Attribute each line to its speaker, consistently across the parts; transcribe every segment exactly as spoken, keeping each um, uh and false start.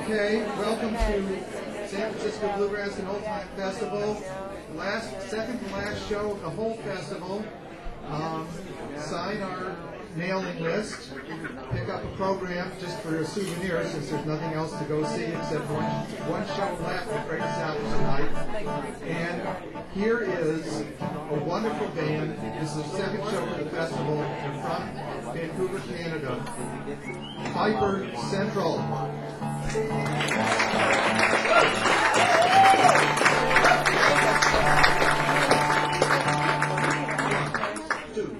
Speaker 1: Okay, welcome to San Francisco Bluegrass and Old Time Festival. Last, second to last show of the whole festival. Um, sign our mailing list. Pick up a program just for a souvenir, since there's nothing else to go see except one one show left at Great South tonight. And here is a wonderful band. This is the second show of the festival. They're from Vancouver, Canada. Piper Central. Two.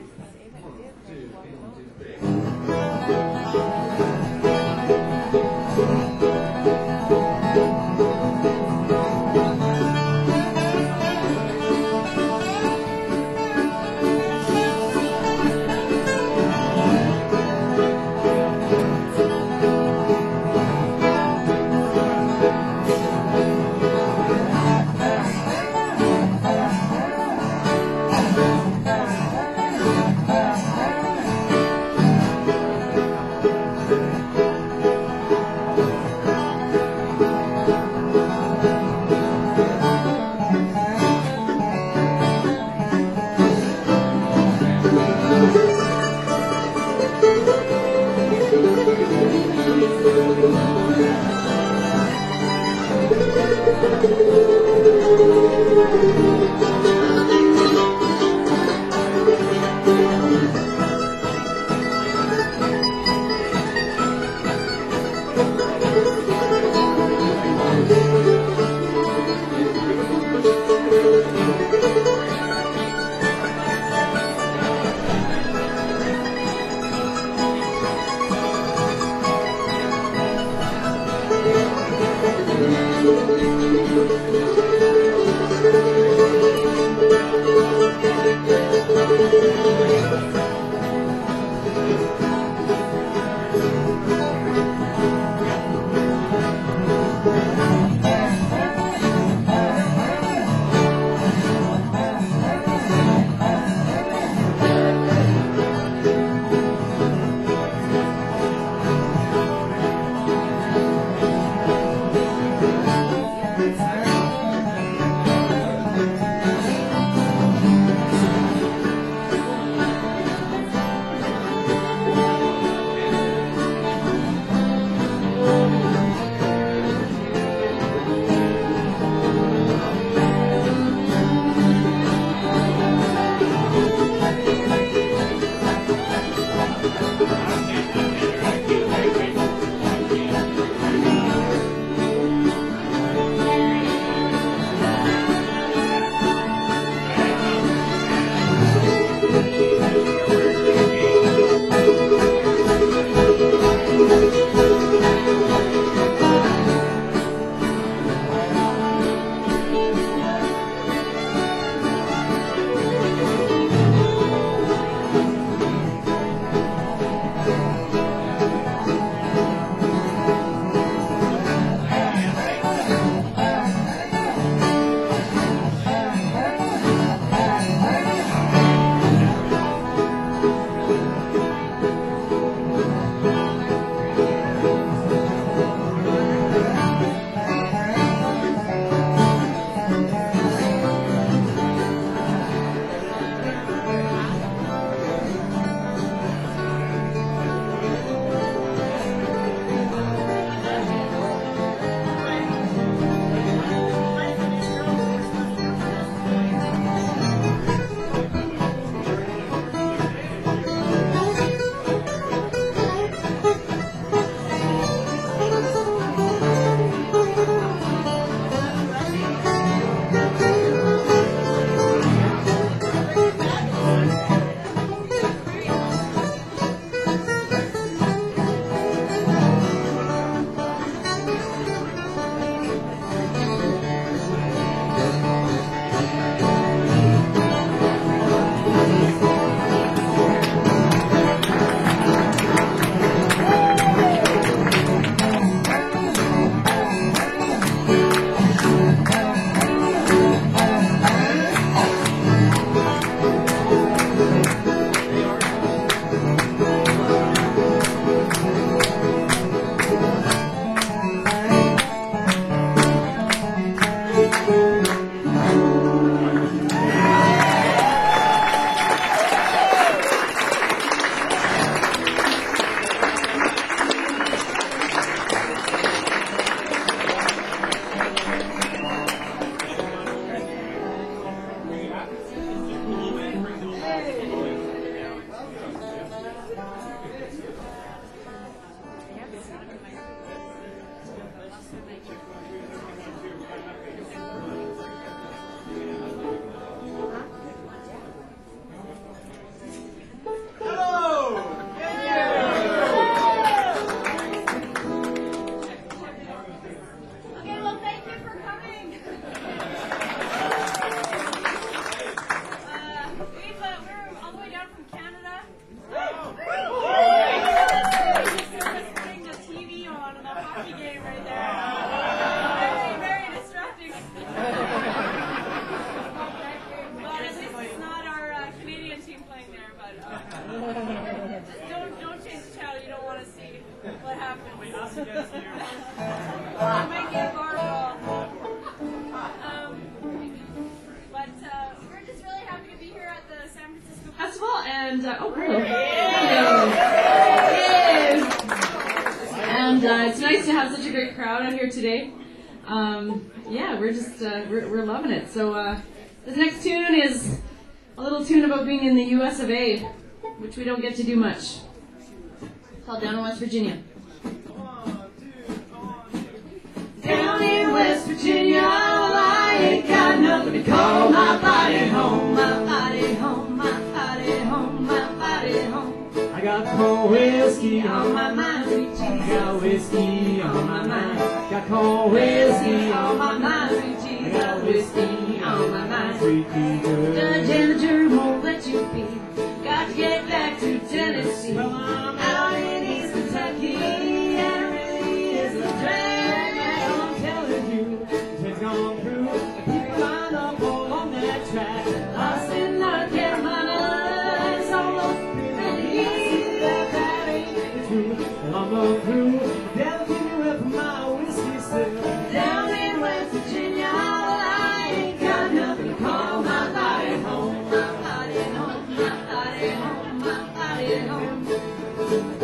Speaker 2: team right there. Very, very distracting. Well, at least it's not our uh, Canadian team playing there, but uh, just don't don't change the channel. You don't want to see what happens. I might get a bar ball. Um, but uh, we're just really happy to be here at the San Francisco Festival, and uh, oh, cool. And uh, it's nice to have such a great crowd out here today. Um, yeah, we're just uh, we're, we're loving it. So uh, this next tune is a little tune about being in the U S of A, which we don't get to do much. It's called Down in West Virginia. Down in West Virginia, I ain't got nothing to call my body home, my body home, my body home, my body home.
Speaker 3: I got cold whiskey
Speaker 2: on my mind, sweet Jesus.
Speaker 3: I got whiskey on my mind. Got cold whiskey on my mind,
Speaker 2: sweet Jesus.
Speaker 3: I got whiskey on my mind, sweet Jesus.
Speaker 2: Judge and the jury won't let you be. Got to get back to Tennessee.
Speaker 3: Well, I'm
Speaker 2: out in East Kentucky, and it really is a drag.
Speaker 3: I'm telling you, it's gone through. People line up all on that track.
Speaker 2: Lost in North Carolina, it's almost really
Speaker 3: That that ain't true. Well, I'm going through. They'll give me up my whiskey still.
Speaker 2: down in West Virginia. I ain't got nothing to call my body home, my body home, my body home, my body home.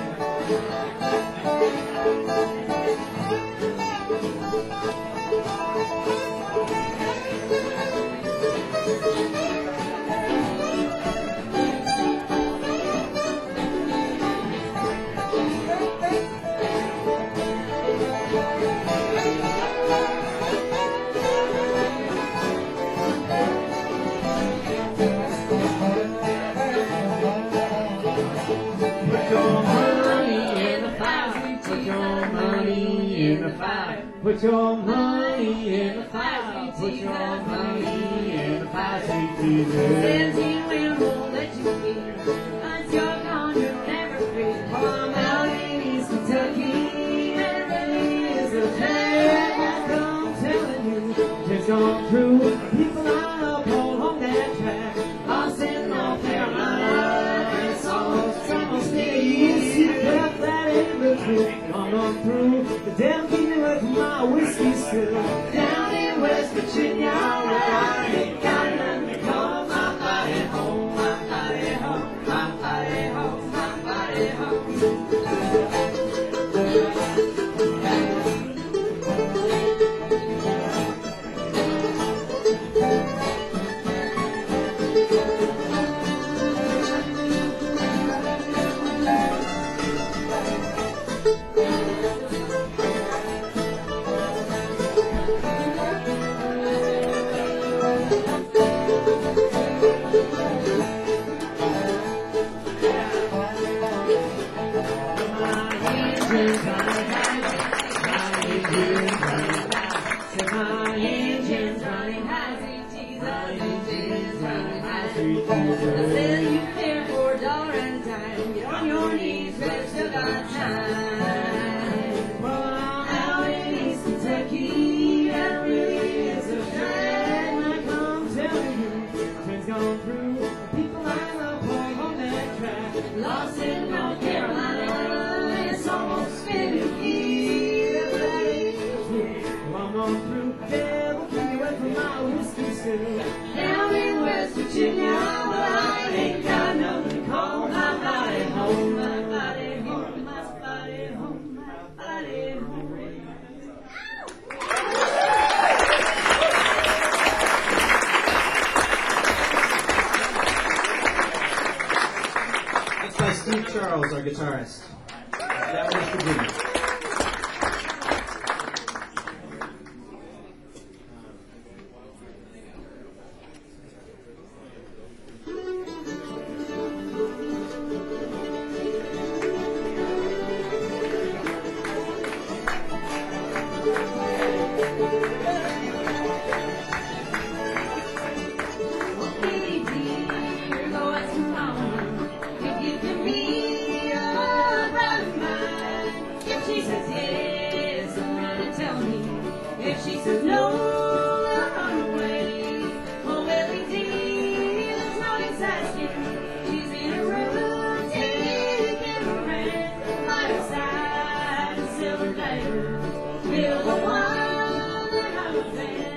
Speaker 3: Put your money in the fire. Put your money in the fire. Put your money in the fire. Put your money in the fire, sweet Jesus.
Speaker 2: Seventeen wheel won't let you be. Once you're gone, you're never free. I'm out in East Kentucky, and it really is a drag.
Speaker 3: I'm telling you, just gone through. People line up all on that track.
Speaker 2: Lost in North Carolina, it's almost almost
Speaker 3: Easy,
Speaker 2: easy.
Speaker 3: but that ain't the truth. I'm on through. The devil keep me away from my whiskey still.
Speaker 2: Down in West Virginia, I ain't got nothing to call my body home, my body home, my body home, my body home.
Speaker 3: My engine's running high, sweet Jesus. My engine's running high, sweet Jesus.
Speaker 2: I said you care for a dollar at a time. Get on your knees, brother, still got time.
Speaker 3: Well, I'm
Speaker 2: Out in East Kentucky, that really is a drag.
Speaker 3: like I'm telling you, train's gone through. People line up all on that track.
Speaker 2: Lost in North Carolina, it's almost finicky.
Speaker 3: Well, I'm on through. Devil keep me away from my whiskey still.
Speaker 2: Down in West Virginia, but I ain't got nothing to call my body home, my body home, my body home, my body home.
Speaker 4: That's by Steve Charles, our guitarist. That was Virginia.
Speaker 2: You're going to me, a brother of mine. driver, kill the one that I was in.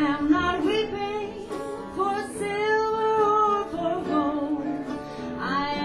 Speaker 5: I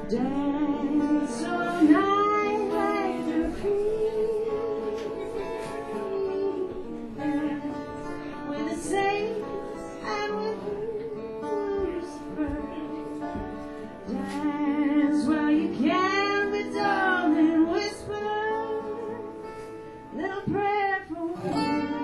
Speaker 2: Dance all night like the queen, with the saints and with Lucifer. Dance while you can, but darling, whisper little prayer for me.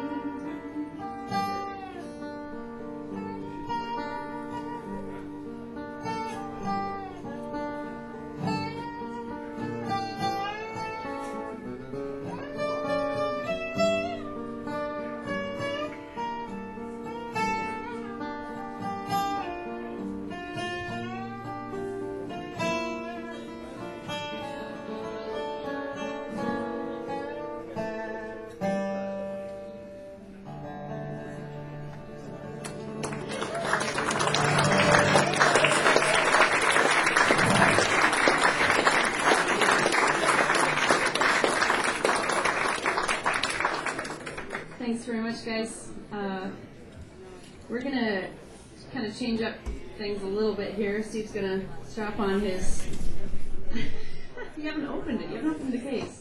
Speaker 2: Thanks very much, guys. Uh, we're gonna kind of change up things a little bit here. Steve's gonna strap on his. You haven't opened it. You haven't opened the case.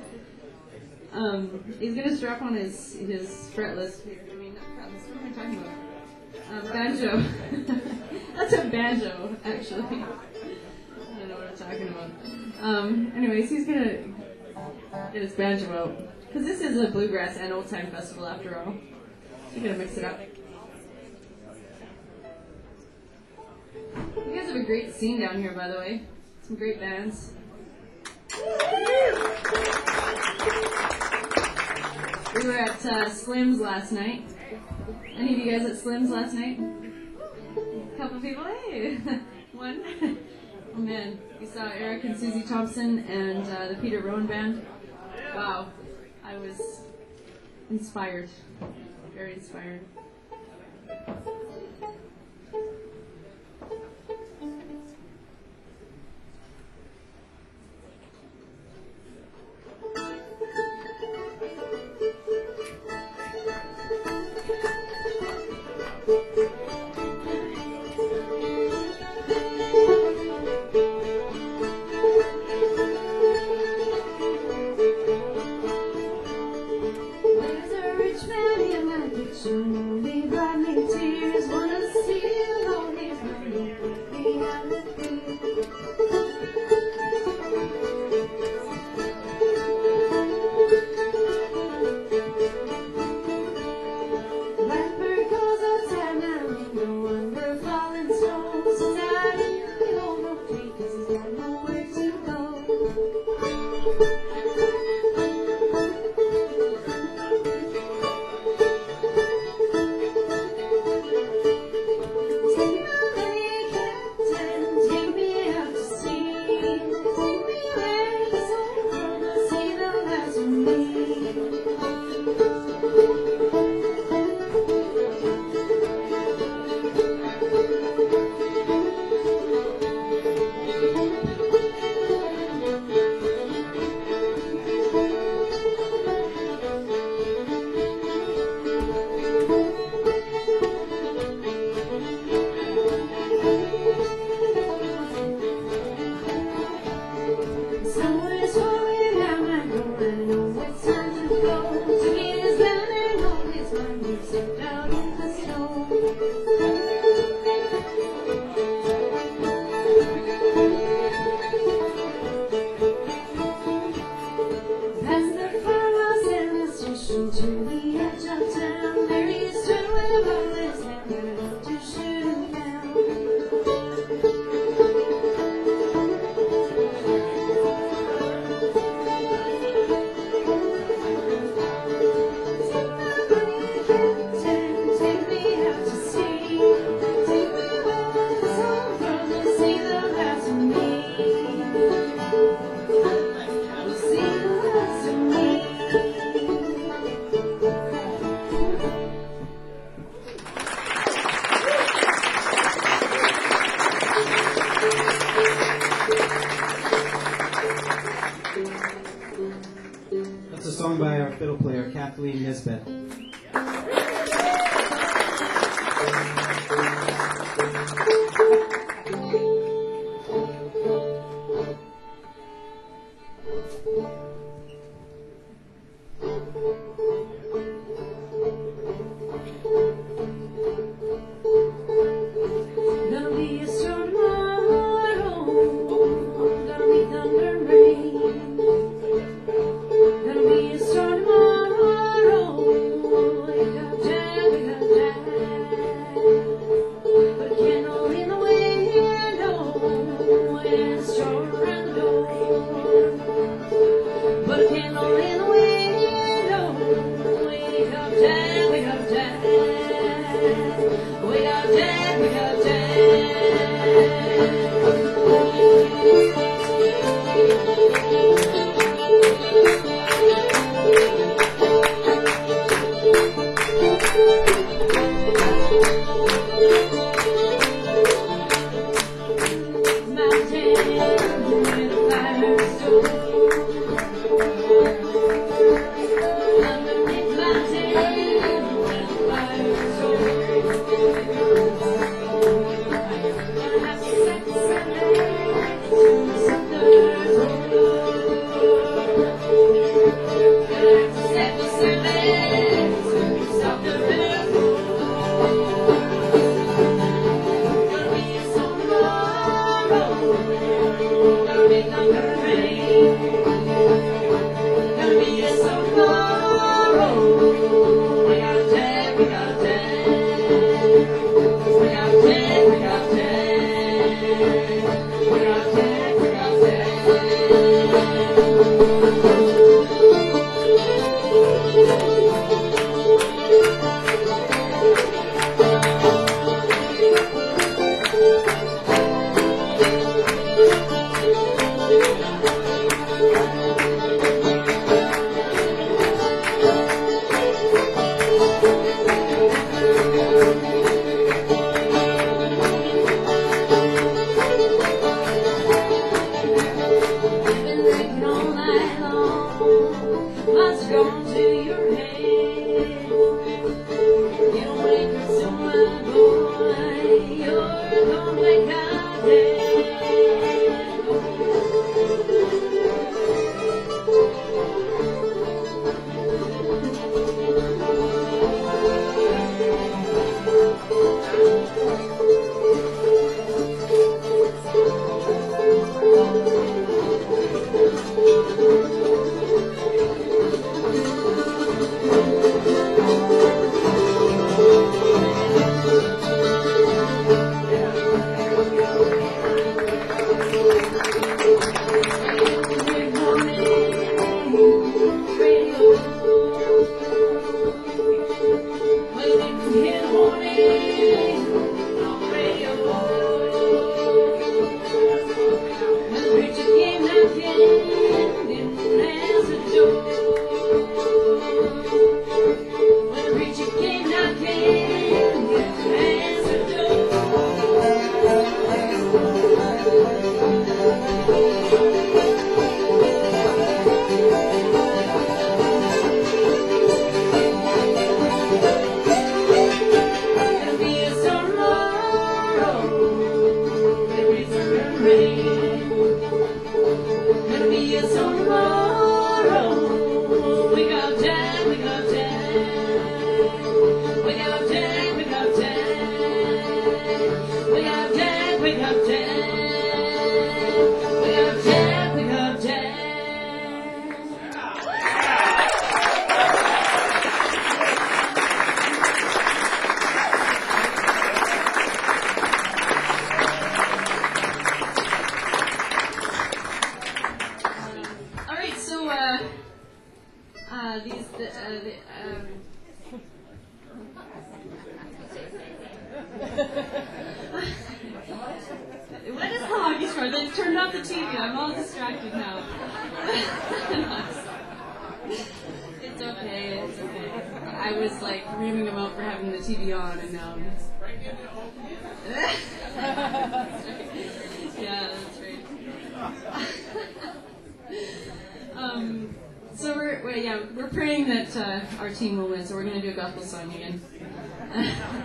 Speaker 2: Um, he's gonna strap on his his fretless. I mean, not fretless. What am I talking about? Um, banjo. That's a banjo, actually. I don't know what I'm talking about. Um, anyways, he's gonna get his banjo out. Because this is a bluegrass and old time festival after all. We're going to mix it up. You guys have a great scene down here, by the way. Some great bands. We were at uh, Slim's last night. Any of you guys at Slim's last night? A couple people? Hey! One. Oh man. We saw Eric and Susie Thompson and uh, the Peter Rowan Band. Wow. I was inspired, very inspired.
Speaker 4: Sung by our fiddle player, Kathleen Nisbet.
Speaker 2: What is the hockey score? They turned off the T V. I'm all distracted now. It's okay. It's okay. I was like reaming them out for having the T V on, and now. Yeah, that's right. um. So we're, we're yeah we're praying that uh, our team will win. So we're gonna do a gospel song again. I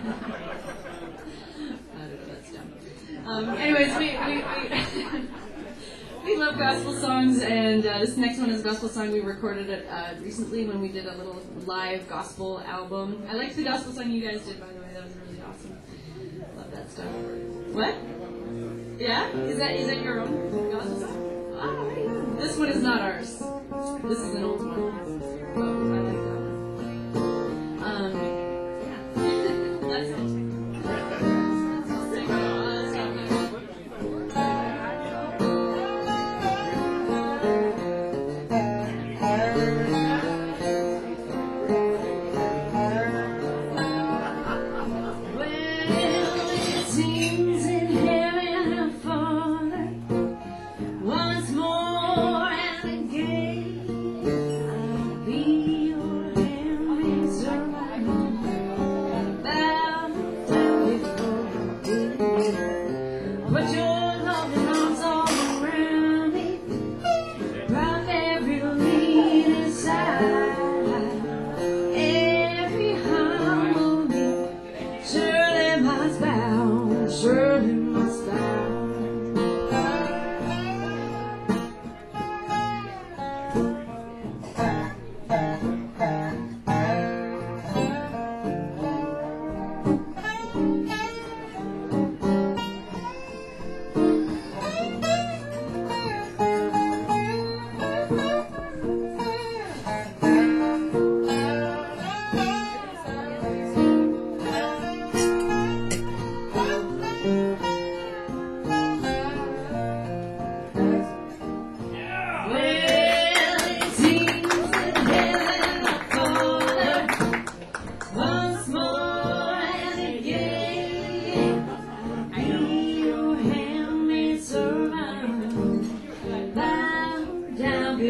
Speaker 2: don't know, that's dumb. Um, anyways, we we, we, we love gospel songs, and uh, this next one is a gospel song we recorded it uh, recently when we did a little live gospel album. I liked the gospel song you guys did, by the way. That was really awesome. Love that stuff. What? Yeah? Is that is that your own gospel song? Ah, very good. This one is not ours. This is an old one. Oh, I like that one. Um, yeah. That's it.
Speaker 5: Once more and again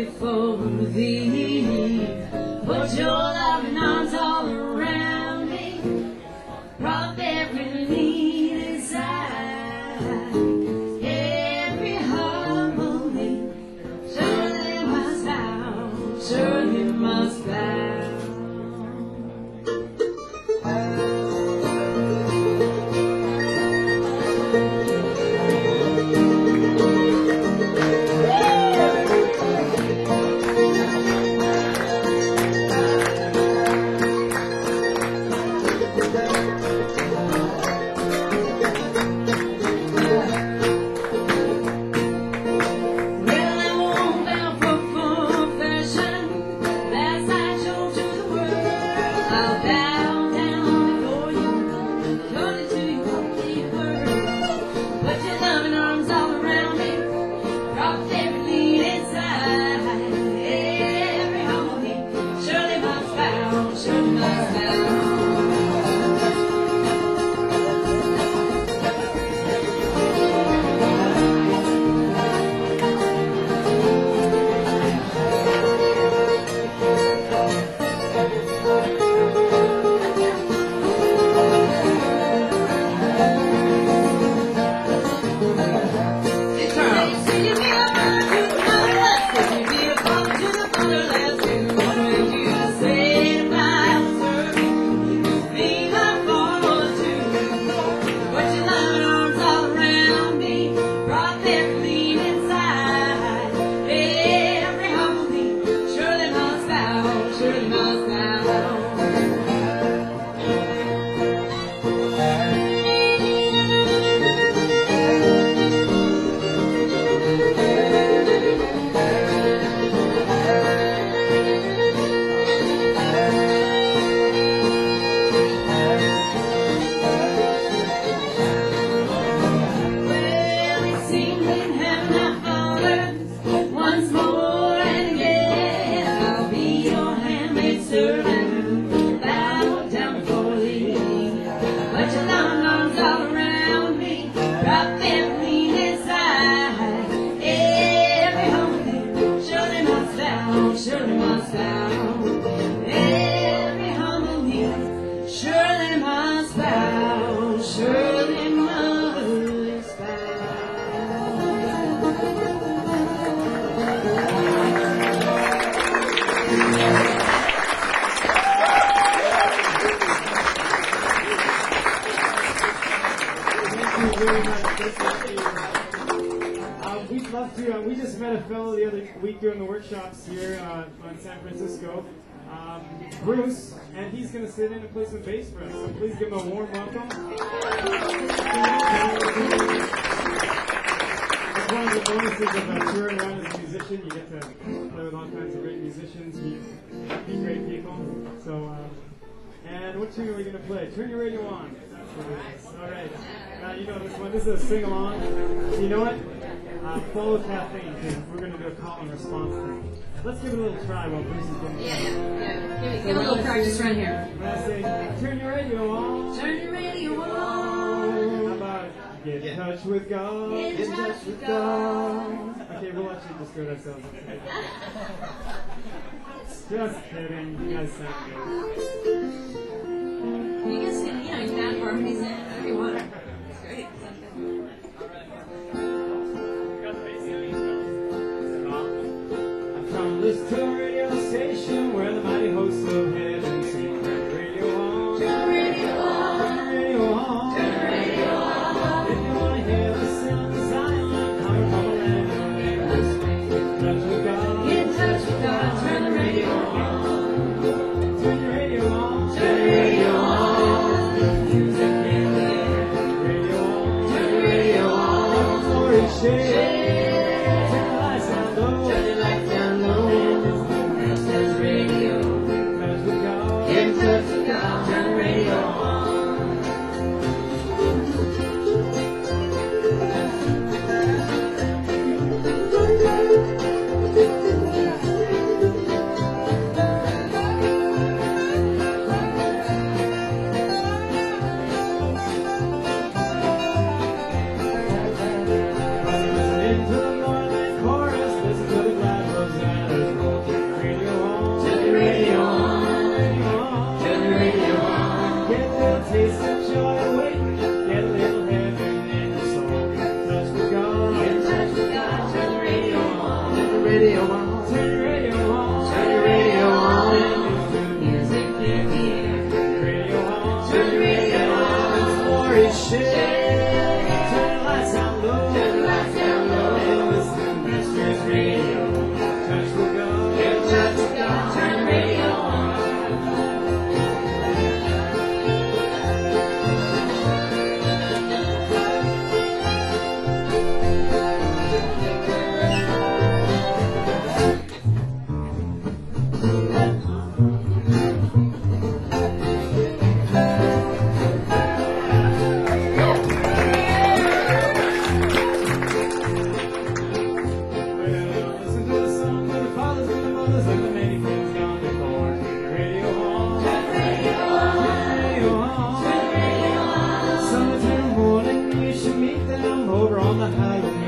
Speaker 2: before thee. Put your loving arms all around me. Prop every need inside. Every harmony. Surely must bow. Surely must bow.
Speaker 3: Doing the workshops here uh, on San Francisco. Um, Bruce, and he's going to sit in and play some bass for us. So please give him a warm welcome. It's one of the bonuses of uh, touring around as a musician. You get to play with all kinds of great musicians, meet, meet great people. So, uh, and what tune are we going to play? Turn your radio on. That's what it is. All right. Uh, you know this one. This is a sing along. You know what? Uh, follow Kathleen, because we're going to do a call and response thing. Let's give it a little try while Bruce is doing it.
Speaker 2: Yeah, yeah, yeah. Give, me, give a little practice run here.
Speaker 3: When I say, turn your radio on.
Speaker 2: Turn your radio on.
Speaker 3: How about get in touch with God?
Speaker 2: Get in touch with God.
Speaker 3: Okay, we'll let you just do it ourselves. Just kidding. You guys sound good.
Speaker 2: You can sing, you know, you can add harmonies in whatever you want. It's great.
Speaker 3: From this to a radio station where the mighty hosts of heaven sing. Turn the radio on.
Speaker 2: Turn the radio on.
Speaker 3: Turn the radio on.
Speaker 2: Turn the radio on.
Speaker 3: If you want to hear the sound of Zion coming from a land of endless swing, get in touch with God.
Speaker 2: Get in touch with God. Turn the radio on.
Speaker 3: Turn the radio on.
Speaker 2: Turn the radio on. Music in the air.
Speaker 3: Radio on.
Speaker 2: Turn the radio on.
Speaker 3: Glory share.
Speaker 2: Share.
Speaker 3: Turn the lights down low.
Speaker 2: Turn the lights down low. Turn the radio.
Speaker 3: Touch with God.
Speaker 2: Get in touch with God. Turn the radio on.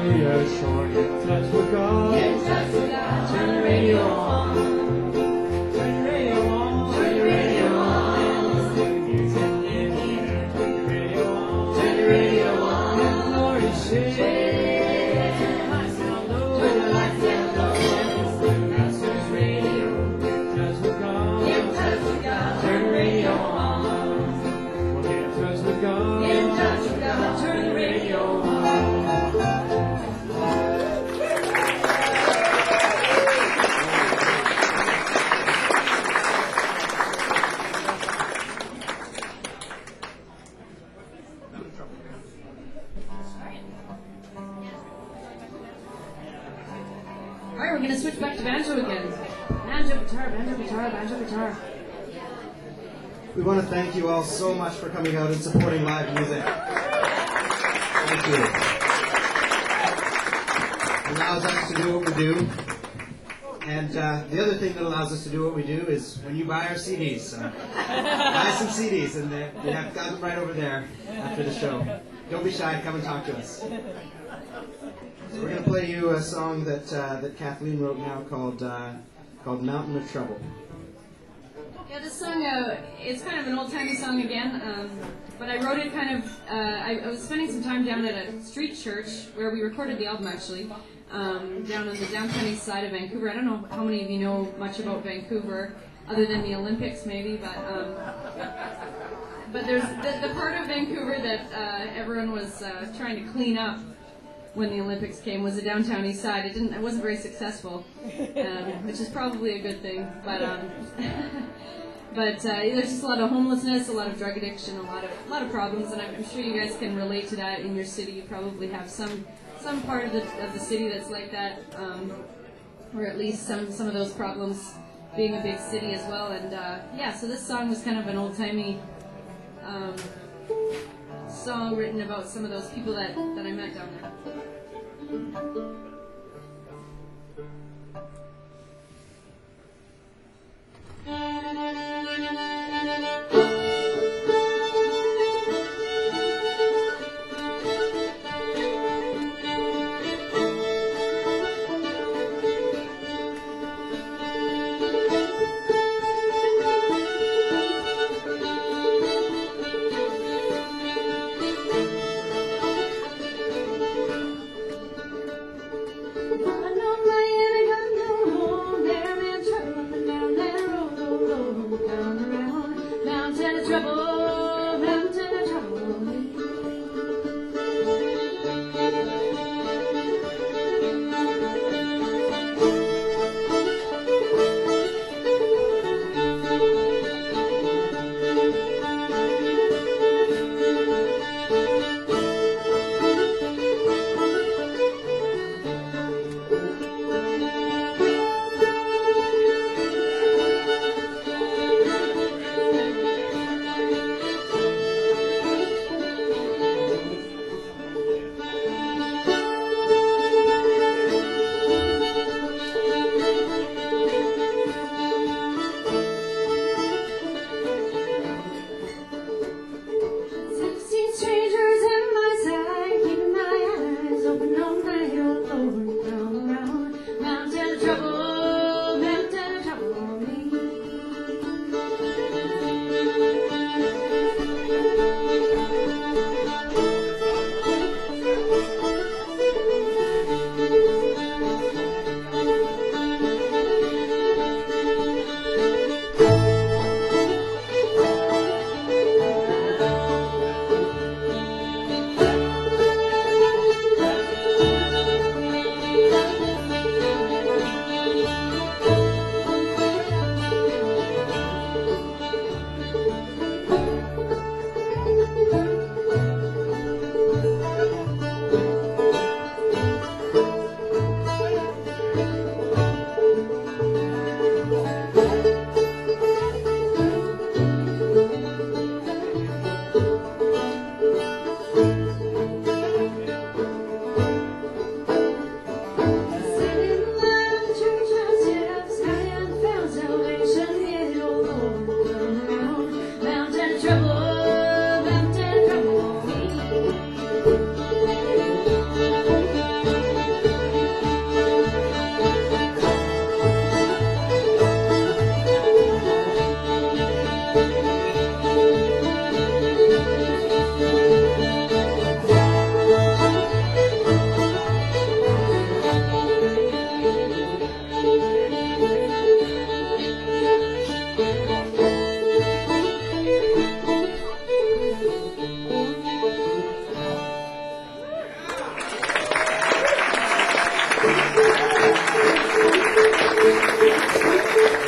Speaker 3: your shore. Get in touch with God.
Speaker 2: Get in touch with God.
Speaker 3: Turn the radio on. Turn the radio on. Turn the radio on. Listen to music in here. Turn the radio on. Turn the radio on. Let the glory shake. Turn the lights down low. Turn the lights down low. Listen to Masters Radio. Get in touch with God.
Speaker 2: Get in touch with God.
Speaker 3: Turn the radio on. Well, get in touch with God.
Speaker 2: Get in touch with God.
Speaker 3: Turn the radio on.
Speaker 2: Alright, we're gonna switch back to banjo again. Banjo, guitar, banjo, guitar, banjo, guitar.
Speaker 4: We want to thank you all so much for coming out and supporting live music. Thank you. It allows us to do what we do. And uh, the other thing that allows us to do what we do is when you buy our C Ds. So buy some C Ds, and they- we have got them right over there after the show. Don't be shy, come and talk to us. So we're going to play you a song that uh, that Kathleen wrote now called uh, called Mountain of Trouble.
Speaker 2: Yeah, this song, uh, it's kind of an old-timey song again, um, but I wrote it kind of, uh, I, I was spending some time down at a street church where we recorded the album, actually, um, down on the downtown east side of Vancouver. I don't know how many of you know much about Vancouver, other than the Olympics, maybe, but um, but there's the, the part of Vancouver that uh, everyone was uh, trying to clean up when the Olympics came was the downtown east side. It didn't, it wasn't very successful, um, which is probably a good thing, but um, but uh, there's just a lot of homelessness, a lot of drug addiction, a lot of a lot of problems, and I'm, I'm sure you guys can relate to that in your city. You probably have some some part of the of the city that's like that, um, or at least some some of those problems being a big city as well. And uh, yeah, so this song was kind of an old timey um, song written about some of those people that that I met down there.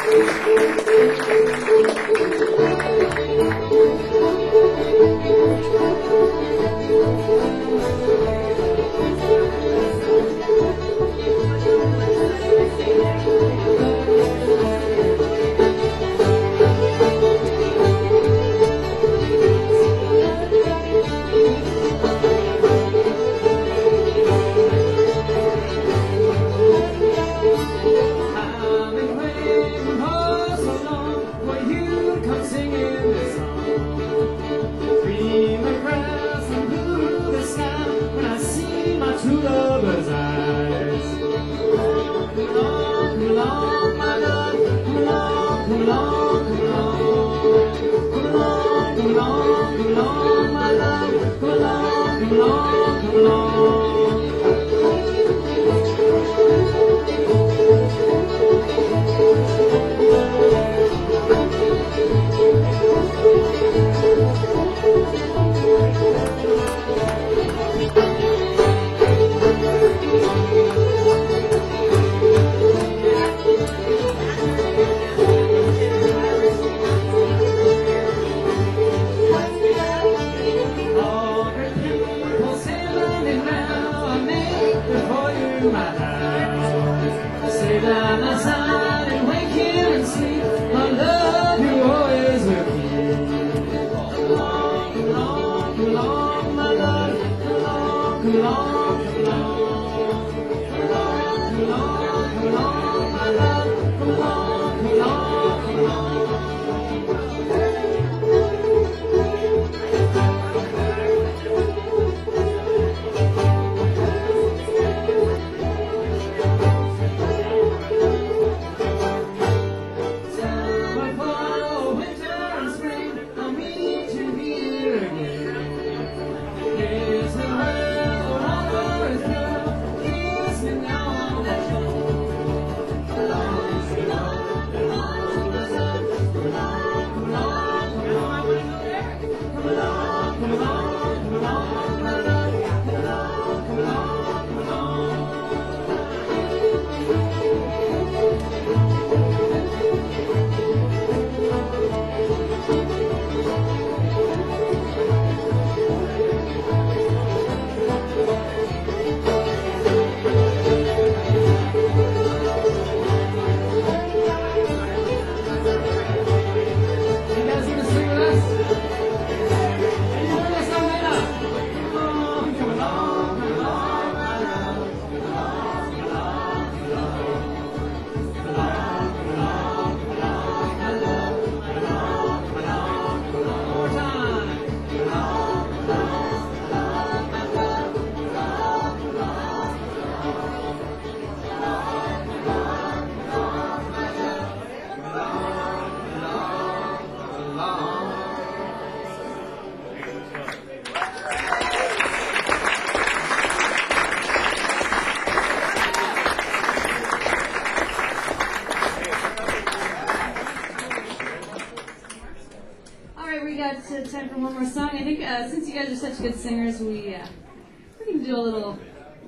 Speaker 2: Time for one more song. I think uh, since you guys are such good singers, we uh, we're gonna do a little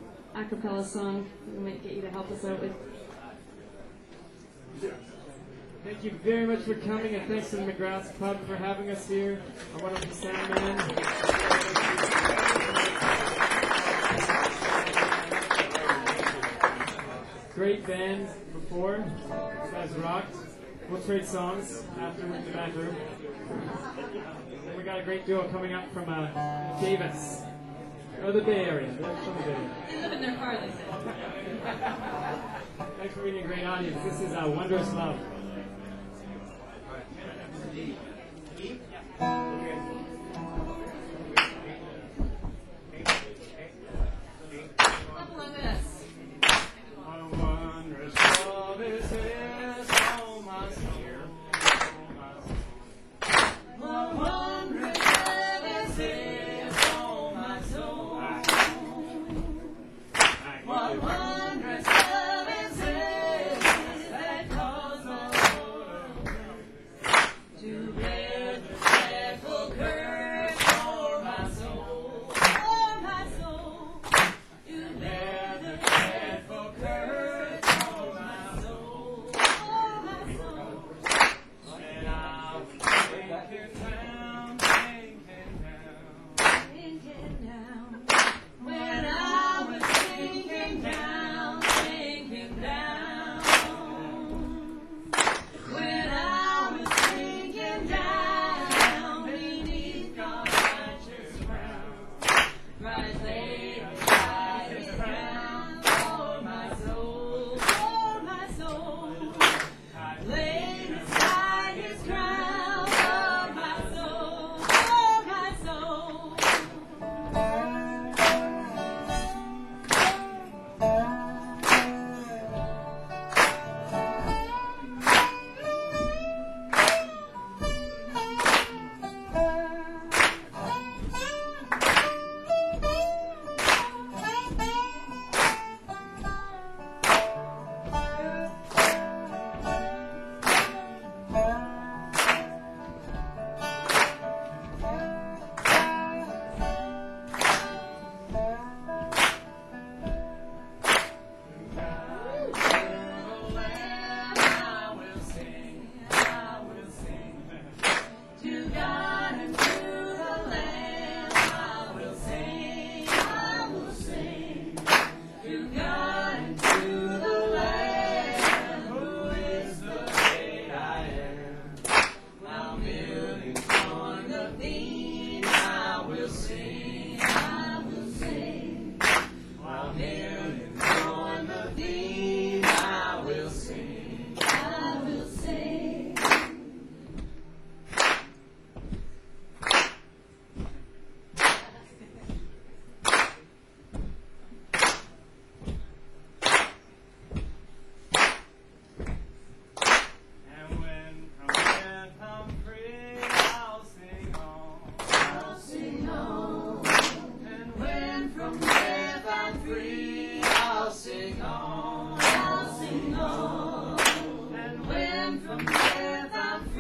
Speaker 2: a cappella song. We might get you to help us out with.
Speaker 3: Thank you very much for coming, and thanks to the McGrath's Pub for having us here. I want to be sound man. Great band before. You guys rocked. We'll trade songs after in the back room. And we got a great duo coming up from uh, Davis, or the Bay Area. They're from the Bay Area.
Speaker 2: They live in their car, they said.
Speaker 3: Thanks for being a great audience. This is uh, Wondrous Love.
Speaker 2: Clap along with us.
Speaker 3: Wondrous love is this, oh my soul.
Speaker 2: What wondrous love is this, oh my soul? What wondrous love is this that caused my Lord to bear the death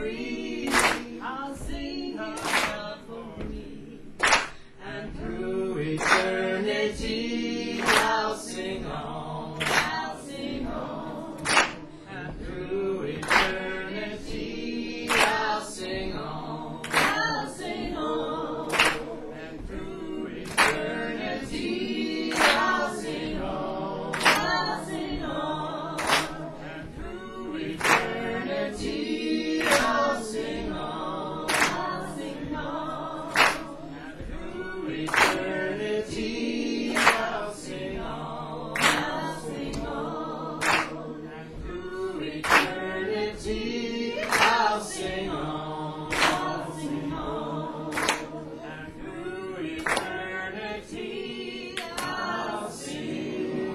Speaker 3: free. I'll sing His love for me. And through eternity, I'll sing on. I'll sing on. And through eternity, I'll sing on. I'll sing on. And through eternity, I'll sing on. I'll sing on. And through eternity, I'll sing on. I'll sing on. And through eternity, I'll sing on. I'll sing on. And through eternity, I'll sing on. I'll sing on. And through eternity, I'll sing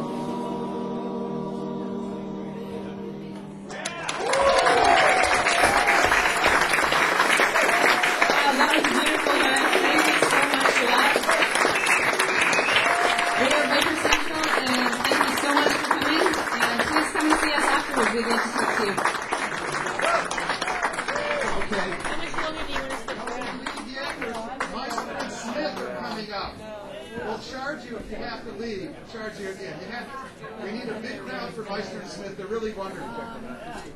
Speaker 2: Wow, that was beautiful, guys. Thank you so much for that. We are Baker Central, and thank you so much for coming. And please come and see us afterwards. We'd love to talk to you.
Speaker 1: Okay. Meister and Smith are coming up. We'll charge you if you have to leave. We'll charge you again. You have, we need a big crowd for Meister and Smith. They're really wonderful.